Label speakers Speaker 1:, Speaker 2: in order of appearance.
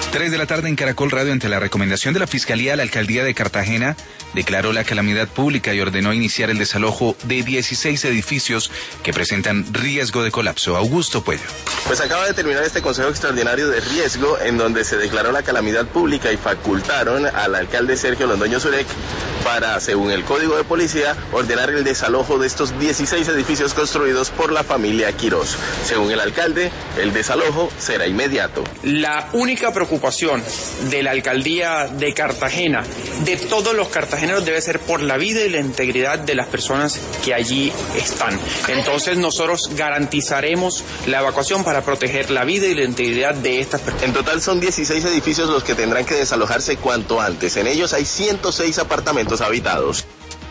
Speaker 1: 3 de la tarde en Caracol Radio. Ante la recomendación de la Fiscalía, la Alcaldía de Cartagena declaró la calamidad pública y ordenó iniciar el desalojo de 16 edificios que presentan riesgo de colapso. Augusto Puello.
Speaker 2: Pues acaba de terminar este Consejo Extraordinario de Riesgo, en donde se declaró la calamidad pública y facultaron al alcalde Sergio Londoño Zurek para, según el Código de Policía, ordenar el desalojo de estos 16 edificios construidos por la familia Quirós. Según el alcalde, el desalojo será inmediato.
Speaker 3: La única preocupación de la alcaldía de Cartagena, de todos los cartageneros, debe ser por la vida y la integridad de las personas que allí están. Entonces nosotros garantizaremos la evacuación para proteger la vida y la integridad de estas personas.
Speaker 2: En total son 16 edificios los que tendrán que desalojarse cuanto antes. En ellos hay 106 apartamentos habitados.